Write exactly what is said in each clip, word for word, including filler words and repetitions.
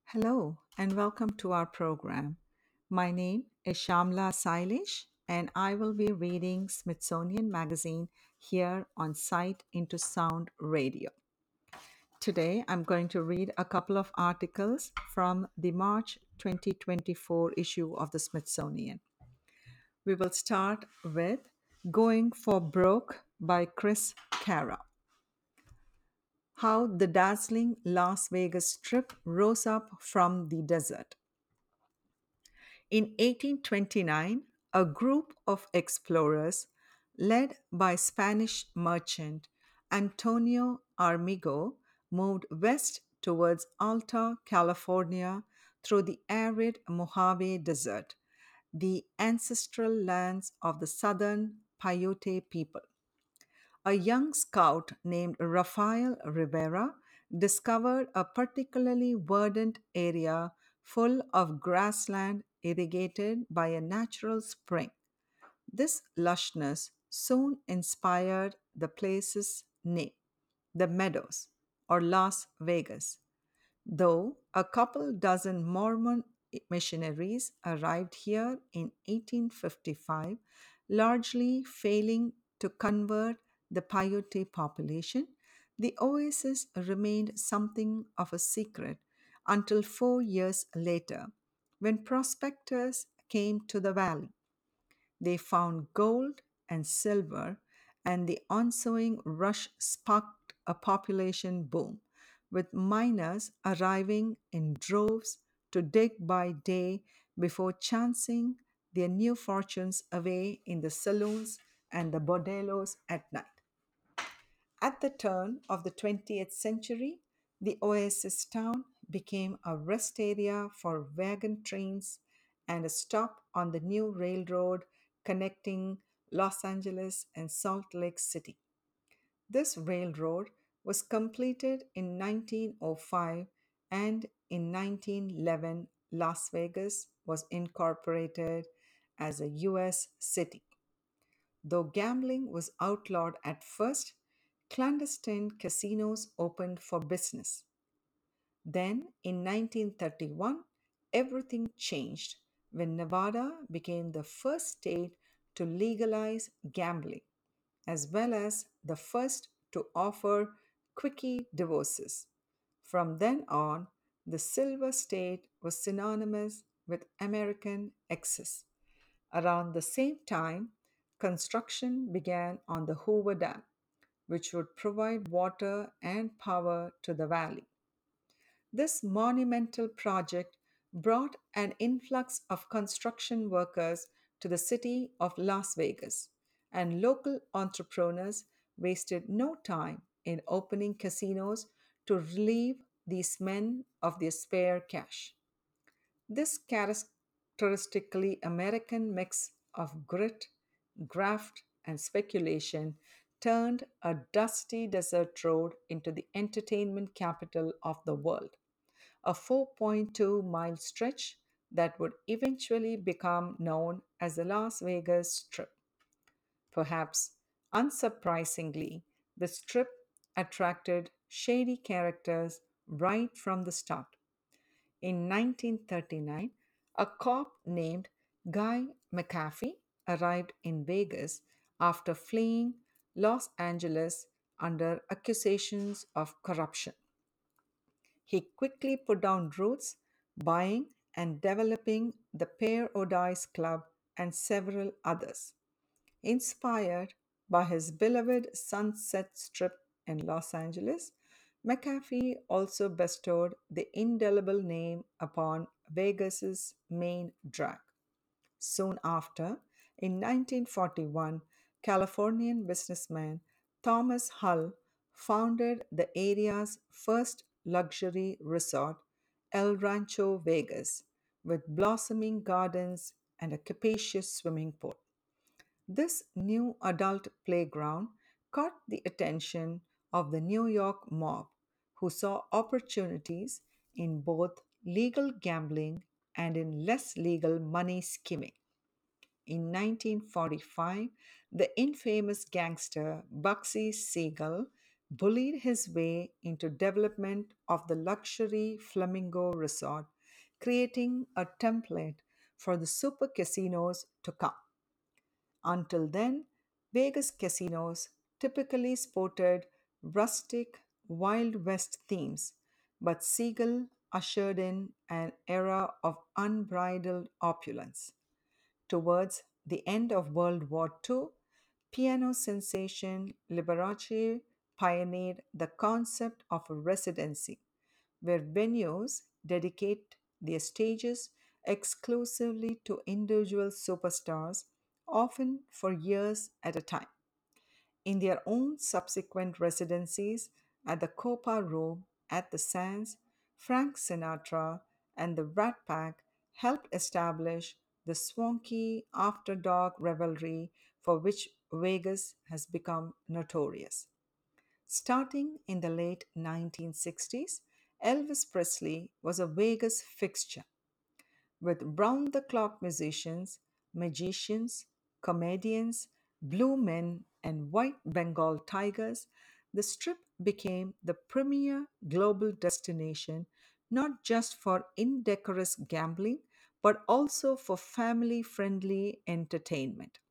Hello and welcome to our program. My name is Shamla Sailesh and I will be reading Smithsonian Magazine here on Sight into Sound Radio. Today I'm going to read a couple of articles from the March twenty twenty-four issue of the Smithsonian. We will start with Going for Broke by Chris Cara. How the dazzling Las Vegas Strip rose up from the desert. In eighteen twenty-nine, a group of explorers, led by Spanish merchant Antonio Armigo, moved west towards Alta California through the arid Mojave Desert, the ancestral lands of the southern Paiute people. A young scout named Rafael Rivera discovered a particularly verdant area full of grassland irrigated by a natural spring. This lushness soon inspired the place's name, the Meadows, or Las Vegas. Though a couple dozen Mormon missionaries arrived here in eighteen fifty-five, largely failing to convert the Paiute population, the oasis remained something of a secret until four years later, when prospectors came to the valley. They found gold and silver, and the ensuing rush sparked a population boom, with miners arriving in droves to dig by day before chancing their new fortunes away in the saloons and the bordellos at night. At the turn of the twentieth century, the oasis town became a rest area for wagon trains and a stop on the new railroad connecting Los Angeles and Salt Lake City. This railroad was completed in nineteen oh five, and in nineteen eleven Las Vegas was incorporated as a U S city. Though gambling was outlawed at first, clandestine casinos opened for business. Then, in nineteen thirty-one, everything changed when Nevada became the first state to legalize gambling, as well as the first to offer quickie divorces. From then on, the Silver State was synonymous with American excess. Around the same time, construction began on the Hoover Dam, which would provide water and power to the valley. This monumental project brought an influx of construction workers to the city of Las Vegas, and local entrepreneurs wasted no time in opening casinos to relieve these men of their spare cash. This characteristically American mix of grit, graft, and speculation turned a dusty desert road into the entertainment capital of the world, a four point two mile stretch that would eventually become known as the Las Vegas Strip. Perhaps unsurprisingly, the strip attracted shady characters right from the start. In nineteen thirty-nine, a cop named Guy McAfee arrived in Vegas after fleeing Los Angeles under accusations of corruption. He quickly put down roots, buying and developing the Paradise Club and several others. Inspired by his beloved Sunset Strip in Los Angeles, McAfee also bestowed the indelible name upon Vegas's main drag. Soon after, in nineteen forty-one, Californian businessman Thomas Hull founded the area's first luxury resort, El Rancho Vegas, with blossoming gardens and a capacious swimming pool. This new adult playground caught the attention of the New York mob, who saw opportunities in both legal gambling and in less legal money skimming. In nineteen forty-five, the infamous gangster Bugsy Siegel bullied his way into development of the luxury Flamingo Resort, creating a template for the super casinos to come. Until then, Vegas casinos typically sported rustic, Wild West themes, but Siegel ushered in an era of unbridled opulence. Towards the end of World War two, piano sensation Liberace pioneered the concept of a residency, where venues dedicate their stages exclusively to individual superstars, often for years at a time. In their own subsequent residencies at the Copa Room at the Sands, Frank Sinatra and the Rat Pack helped establish the swanky after dark revelry for which Vegas has become notorious. Starting in the late nineteen sixties, Elvis Presley was a Vegas fixture with round the clock musicians, magicians, comedians, blue men, and white Bengal tigers. The Strip became the premier global destination not just for indecorous gambling but also for family friendly entertainment.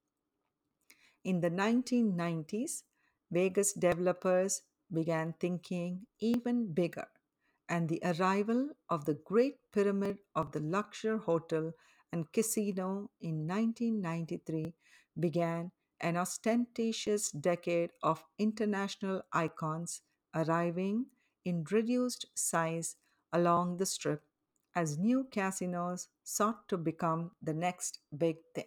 In the nineteen nineties, Vegas developers began thinking even bigger, and the arrival of the Great Pyramid of the Luxor Hotel and Casino in nineteen ninety-three began an ostentatious decade of international icons arriving in reduced size along the strip as new casinos sought to become the next big thing.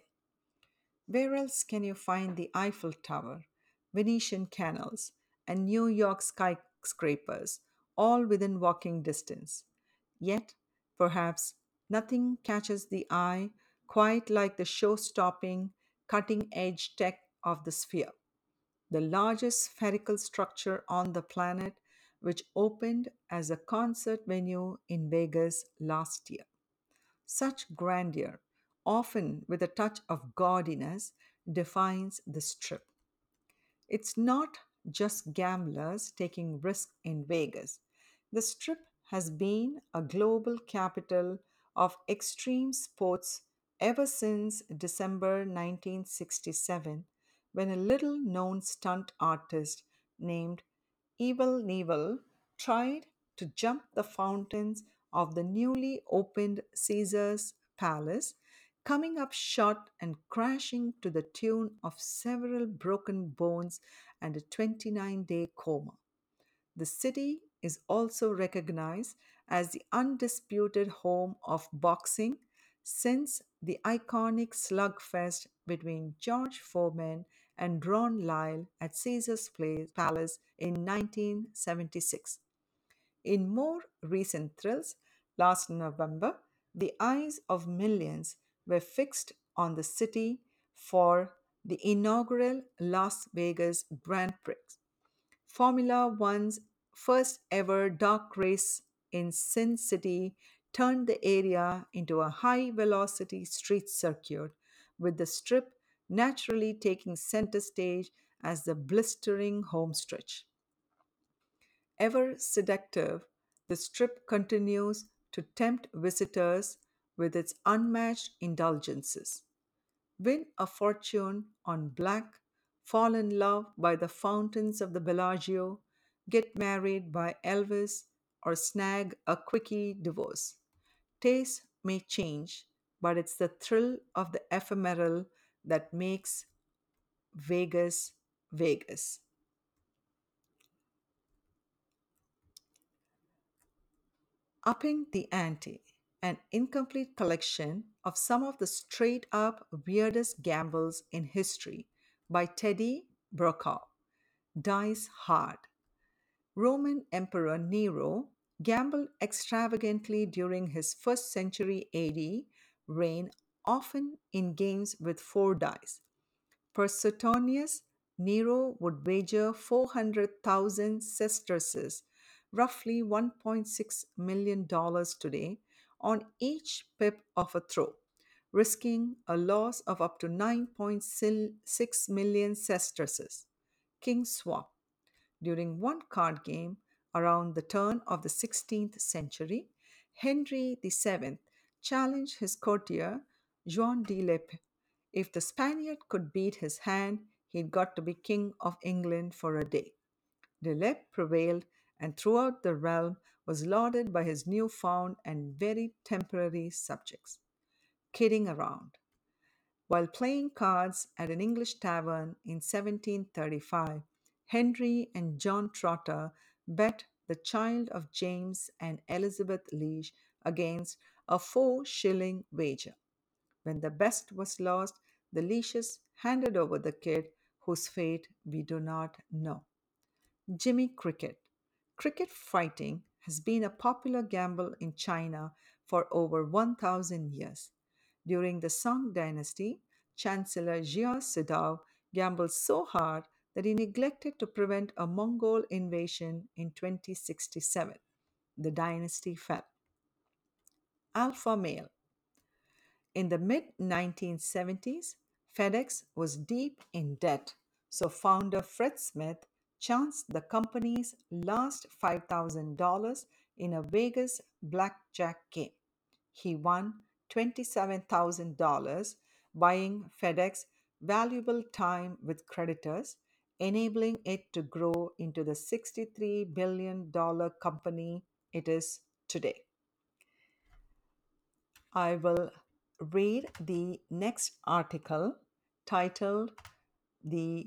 Where else can you find the Eiffel Tower, Venetian canals, and New York skyscrapers, all within walking distance? Yet, perhaps nothing catches the eye quite like the show stopping, cutting edge tech of the Sphere, the largest spherical structure on the planet, which opened as a concert venue in Vegas last year. Such grandeur, often with a touch of gaudiness, defines the strip. It's not just gamblers taking risks in Vegas. The strip has been a global capital of extreme sports ever since December nineteen sixty-seven, when a little known stunt artist named Evil Knievel tried to jump the fountains of the newly opened Caesar's Palace, coming up short and crashing to the tune of several broken bones and a twenty-nine day coma. The city is also recognized as the undisputed home of boxing since the iconic slugfest between George Foreman and Ron Lyle at Caesar's Palace in nineteen seventy-six. In more recent thrills, last November, the eyes of millions were fixed on the city for the inaugural Las Vegas Grand Prix. Formula One's first ever dark race in Sin City turned the area into a high velocity street circuit, with the strip naturally taking center stage as the blistering homestretch. Ever seductive, the strip continues to tempt visitors with its unmatched indulgences. Win a fortune on black, fall in love by the fountains of the Bellagio, get married by Elvis, or snag a quickie divorce. Tastes may change, but it's the thrill of the ephemeral that makes Vegas Vegas. Upping the Ante, an incomplete collection of some of the straight up weirdest gambles in history by Teddy Brokaw. Dice Hard. Roman Emperor Nero gambled extravagantly during his first century A D reign, often in games with four dice. Per Suetonius, Nero would wager four hundred thousand sesterces, roughly one point six million dollars today, on each pip of a throw, risking a loss of up to nine point six million sesterces. King Swap. During one card game around the turn of the sixteenth century, Henry the seventh challenged his courtier Juan de Lepe. If the Spaniard could beat his hand, he'd got to be king of England for a day. De Lepe prevailed, and throughout the realm was lauded by his newfound and very temporary subjects. Kidding around. While playing cards at an English tavern in seventeen thirty-five, Henry and John Trotter bet the child of James and Elizabeth Leach against a four shilling wager. When the bet was lost, the Leaches handed over the kid, whose fate we do not know. Jimmy Cricket. Cricket fighting has been a popular gamble in China for over one thousand years. During the Song dynasty, Chancellor Jia Sedao gambled so hard that he neglected to prevent a Mongol invasion in twenty sixty-seven. The dynasty fell. Alpha male. In the mid nineteen seventies, FedEx was deep in debt, so founder Fred Smith chanced the company's last five thousand dollars in a Vegas blackjack game. He won twenty-seven thousand dollars buying FedEx valuable time with creditors, enabling it to grow into the sixty-three billion dollars company it is today. I will read the next article titled The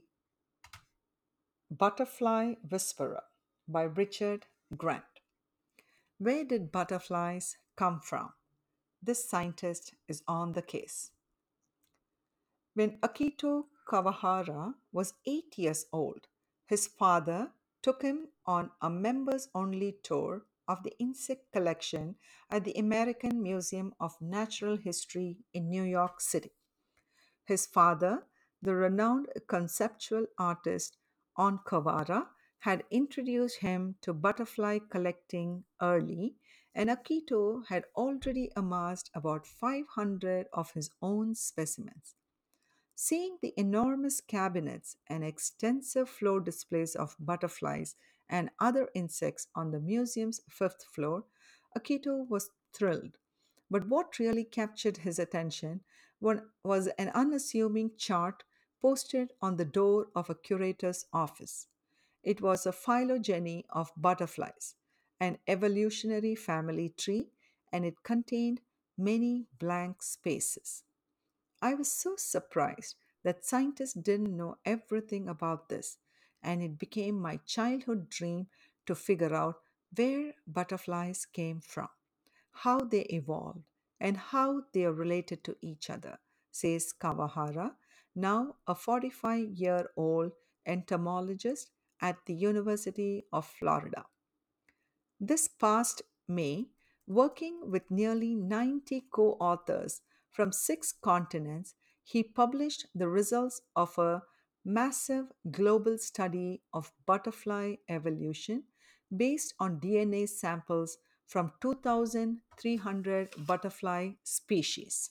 Butterfly Whisperer by Richard Grant. Where did butterflies come from? This scientist is on the case. When Akito Kawahara was eight years old, his father took him on a members only tour of the insect collection at the American Museum of Natural History in New York City. His father, the renowned conceptual artist On Kawara, had introduced him to butterfly collecting early, and Akito had already amassed about five hundred of his own specimens. Seeing the enormous cabinets and extensive floor displays of butterflies and other insects on the museum's fifth floor, Akito was thrilled. But what really captured his attention wa- was an unassuming chart posted on the door of a curator's office. It was a phylogeny of butterflies, an evolutionary family tree, and it contained many blank spaces. I was so surprised that scientists didn't know everything about this, and it became my childhood dream to figure out where butterflies came from, how they evolved, and how they are related to each other, says Kawahara, now a forty-five year old entomologist at the University of Florida. This past May, working with nearly ninety co authors from six continents, he published the results of a massive global study of butterfly evolution based on D N A samples from two thousand three hundred butterfly species.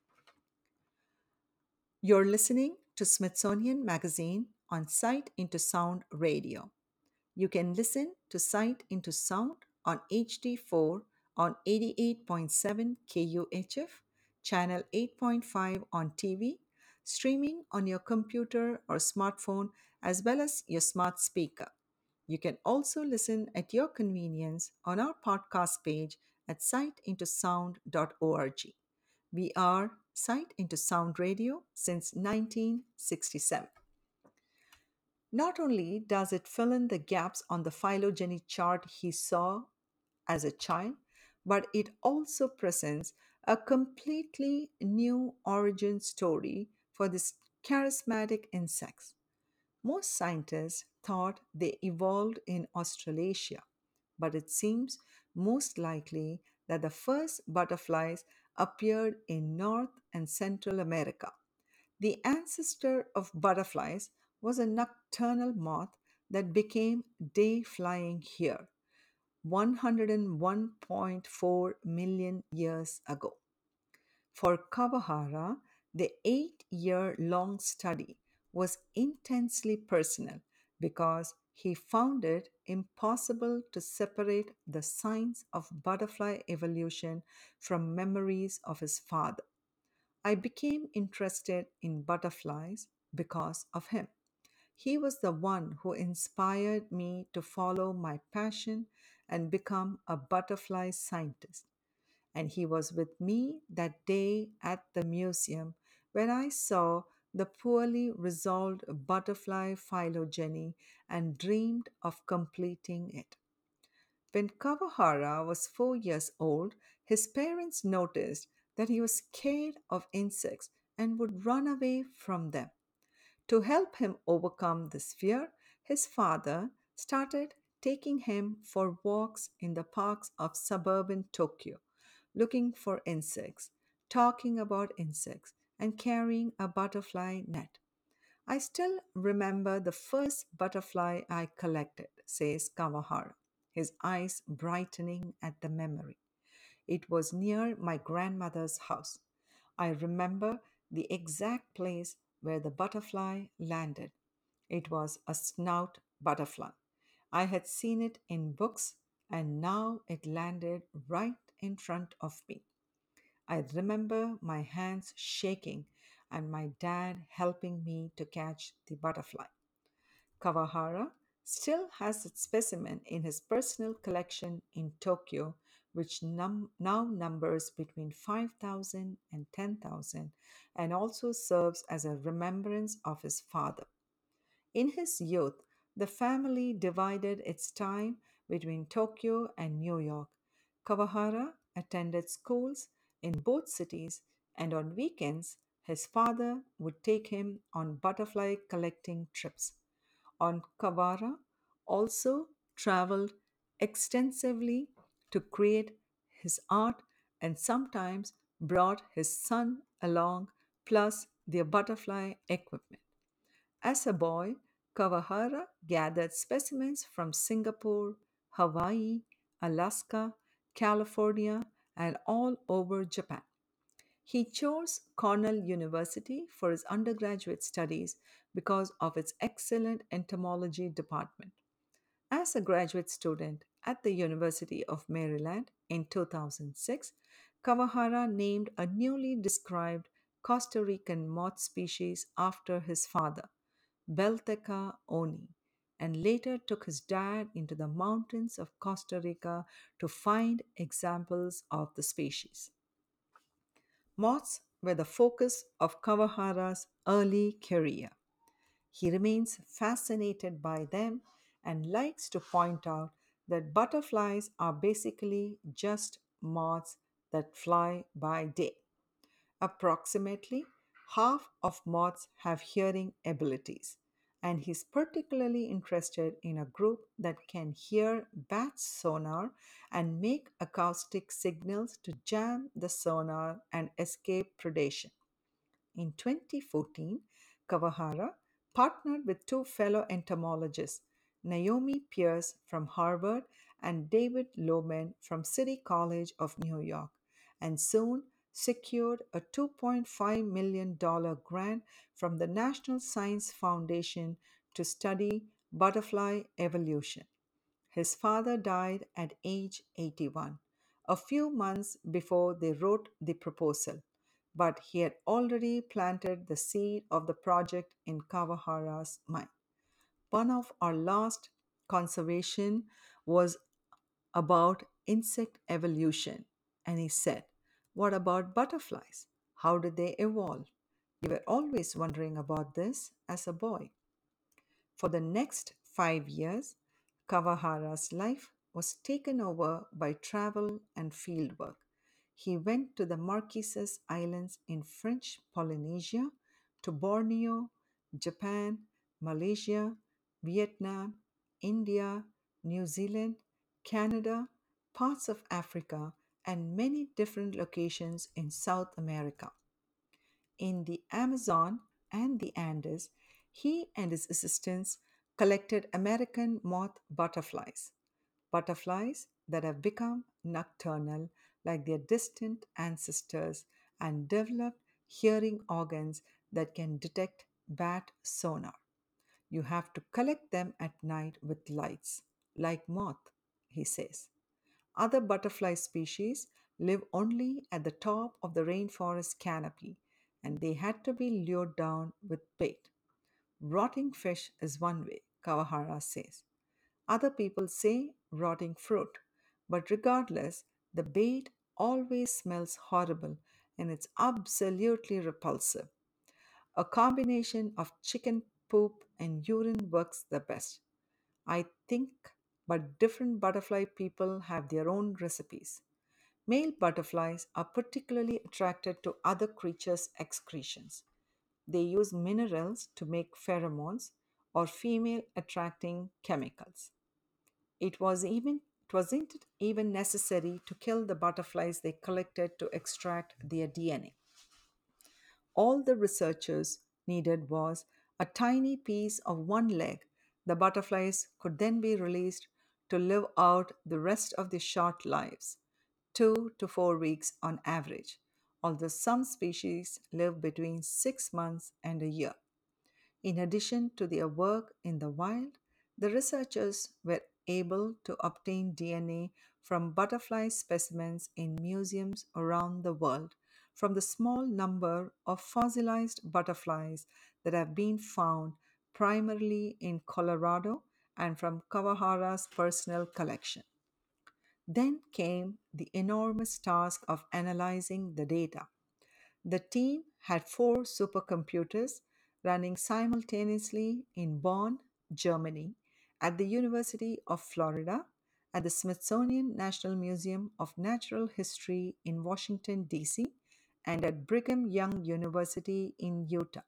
You're listening to Smithsonian Magazine on Sight into Sound Radio. You can listen to Sight into Sound on H D four on eighty-eight point seven K U H F, channel eight point five on T V, streaming on your computer or smartphone as well as your smart speaker. You can also listen at your convenience on our podcast page at sight into sound dot org. We are Sight into Sound Radio since nineteen sixty-seven. Not only does it fill in the gaps on the phylogeny chart he saw as a child, but it also presents a completely new origin story for these charismatic insects. Most scientists thought they evolved in Australasia, but it seems most likely that the first butterflies appeared in North and Central America. The ancestor of butterflies was a nocturnal moth that became day flying here one hundred one point four million years ago. For Kawahara, the eight year long study was intensely personal because he found it impossible to separate the science of butterfly evolution from memories of his father. I became interested in butterflies because of him. He was the one who inspired me to follow my passion and become a butterfly scientist. And he was with me that day at the museum when I saw the poorly resolved butterfly phylogeny and dreamed of completing it. When Kawahara was four years old, his parents noticed that he was scared of insects and would run away from them. To help him overcome this fear, his father started taking him for walks in the parks of suburban Tokyo, looking for insects, talking about insects, and carrying a butterfly net. I still remember the first butterfly I collected, says Kawahara, his eyes brightening at the memory. It was near my grandmother's house. I remember the exact place where the butterfly landed. It was a snout butterfly. I had seen it in books, and now it landed right in front of me. I remember my hands shaking and my dad helping me to catch the butterfly. Kawahara still has its specimen in his personal collection in Tokyo, which num- now numbers between five thousand and ten thousand, and also serves as a remembrance of his father. In his youth, the family divided its time between Tokyo and New York. Kawahara attended schools in both cities, and on weekends, his father would take him on butterfly collecting trips. On Kawara also traveled extensively to create his art and sometimes brought his son along, plus their butterfly equipment. As a boy, Kawahara gathered specimens from Singapore, Hawaii, Alaska, California, and all over Japan. He chose Cornell University for his undergraduate studies because of its excellent entomology department. As a graduate student at the University of Maryland in two thousand six, Kawahara named a newly described Costa Rican moth species after his father, Belteca oni, and later took his dad into the mountains of Costa Rica to find examples of the species. Moths were the focus of Kawahara's early career. He remains fascinated by them and likes to point out that butterflies are basically just moths that fly by day. Approximately half of moths have hearing abilities, and he's particularly interested in a group that can hear bat sonar and make acoustic signals to jam the sonar and escape predation. In twenty fourteen, Kawahara partnered with two fellow entomologists, Naomi Pierce from Harvard and David Lohman from City College of New York, and soon secured a two point five million dollars grant from the National Science Foundation to study butterfly evolution. His father died at age eighty-one, a few months before they wrote the proposal, but he had already planted the seed of the project in Kawahara's mind. One of our last conservation was about insect evolution, and he said, "What about butterflies? How did they evolve? You were always wondering about this as a boy." For the next five years, Kawahara's life was taken over by travel and fieldwork. He went to the Marquesas Islands in French Polynesia, to Borneo, Japan, Malaysia, Vietnam, India, New Zealand, Canada, parts of Africa, and many different locations in South America. In the Amazon and the Andes, he and his assistants collected American moth butterflies, butterflies that have become nocturnal like their distant ancestors and developed hearing organs that can detect bat sonar. You have to collect them at night with lights, like moth, he says. Other butterfly species live only at the top of the rainforest canopy, and they had to be lured down with bait. Rotting fish is one way, Kawahara says. Other people say rotting fruit, but regardless, the bait always smells horrible and it's absolutely repulsive. A combination of chicken poop and urine works the best, I think, but different butterfly people have their own recipes. Male butterflies are particularly attracted to other creatures' excretions. They use minerals to make pheromones or female attracting chemicals. It was even it wasn't even necessary to kill the butterflies they collected to extract their D N A. All the researchers needed was a tiny piece of one leg. The butterflies could then be released to live out the rest of their short lives, two to four weeks on average, although some species live between six months and a year. In addition to their work in the wild, the researchers were able to obtain D N A from butterfly specimens in museums around the world from the small number of fossilized butterflies that have been found primarily in Colorado and from Kawahara's personal collection. Then came the enormous task of analyzing the data. The team had four supercomputers running simultaneously in Bonn, Germany, at the University of Florida, at the Smithsonian National Museum of Natural History in Washington, D C, and at Brigham Young University in Utah,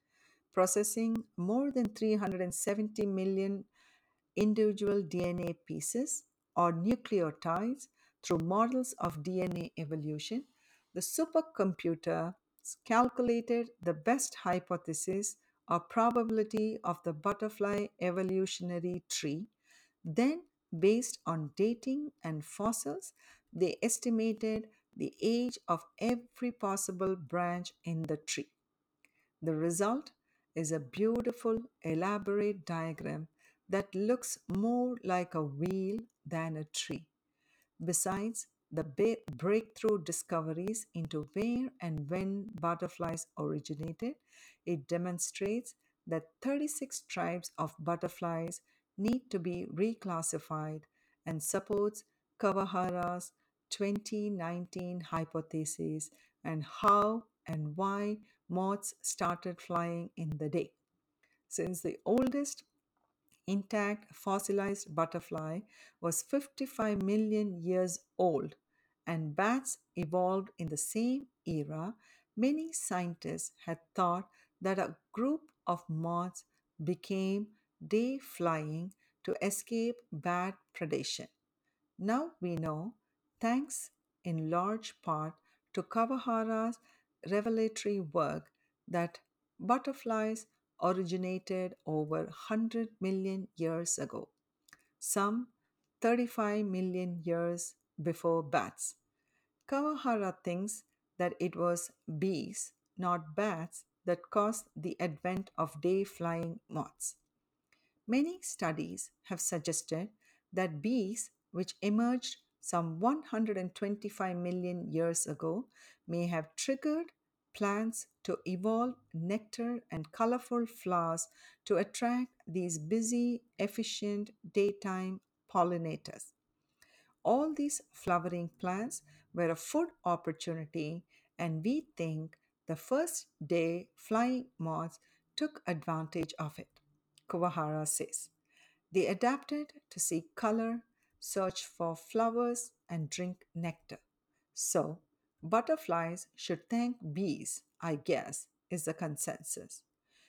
processing more than three hundred seventy million individual D N A pieces or nucleotides through models of D N A evolution. The supercomputer calculated the best hypothesis or probability of the butterfly evolutionary tree. Then, based on dating and fossils, they estimated the age of every possible branch in the tree. The result is a beautiful, elaborate diagram that looks more like a wheel than a tree. Besides the ba- breakthrough discoveries into where and when butterflies originated, it demonstrates that thirty-six tribes of butterflies need to be reclassified and supports Kawahara's twenty nineteen hypothesis and how and why moths started flying in the day. Since the oldest intact fossilized butterfly was fifty-five million years old, and bats evolved in the same era, many scientists had thought that a group of moths became day flying to escape bat predation. Now we know, thanks in large part to Kawahara's revelatory work, that butterflies originated over one hundred million years ago, some thirty-five million years before bats. Kawahara thinks that it was bees, not bats, that caused the advent of day flying moths. Many studies have suggested that bees, which emerged some one hundred twenty-five million years ago, may have triggered plants to evolve nectar and colorful flowers to attract these busy, efficient daytime pollinators. All these flowering plants were a food opportunity, and we think the first day flying moths took advantage of it, Kawahara says. They adapted to see color, search for flowers, and drink nectar. So, butterflies should thank bees, I guess, is the consensus.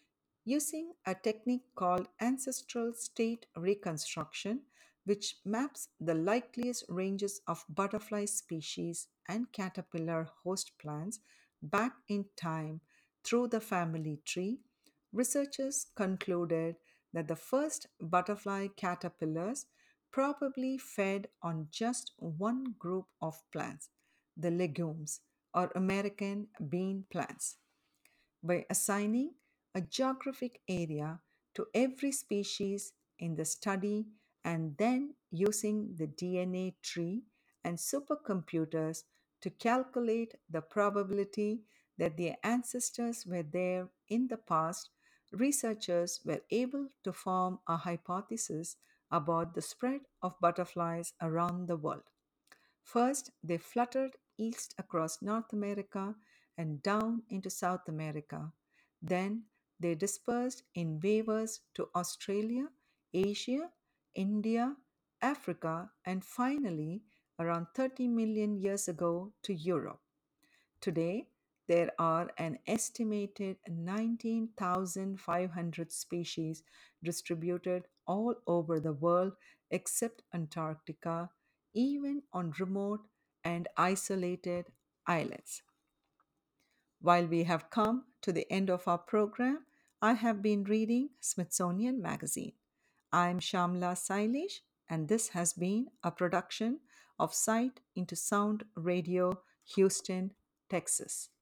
Using a technique called ancestral state reconstruction, which maps the likeliest ranges of butterfly species and caterpillar host plants back in time through the family tree, researchers concluded that the first butterfly caterpillars probably fed on just one group of plants, the legumes or American bean plants. By assigning a geographic area to every species in the study and then using the D N A tree and supercomputers to calculate the probability that their ancestors were there in the past, researchers were able to form a hypothesis about the spread of butterflies around the world. First, they fluttered east across North America and down into South America. Then, they dispersed in waves to Australia, Asia, India, Africa, and finally, around thirty million years ago, to Europe. Today, there are an estimated nineteen thousand five hundred species distributed all over the world except Antarctica, even on remote and isolated islands. While we have come to the end of our program, I have been reading Smithsonian Magazine. I'm Shamla Sailesh, and this has been a production of Sight into Sound Radio, Houston, Texas.